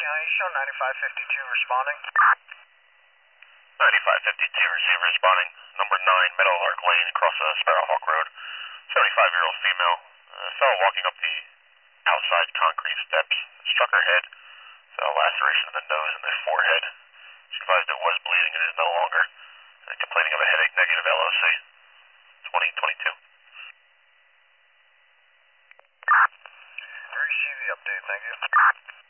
County, show 9552 responding. 9552, receiver responding. Number 9, Meadowlark Lane, across Sparrowhawk Road. 75-year-old female. Fellow walking up the outside concrete steps. Struck her head. Laceration of the nose and the forehead. She advised it was bleeding and is no longer. Complaining of a headache, negative LOC. 2022. Receive the update, thank you.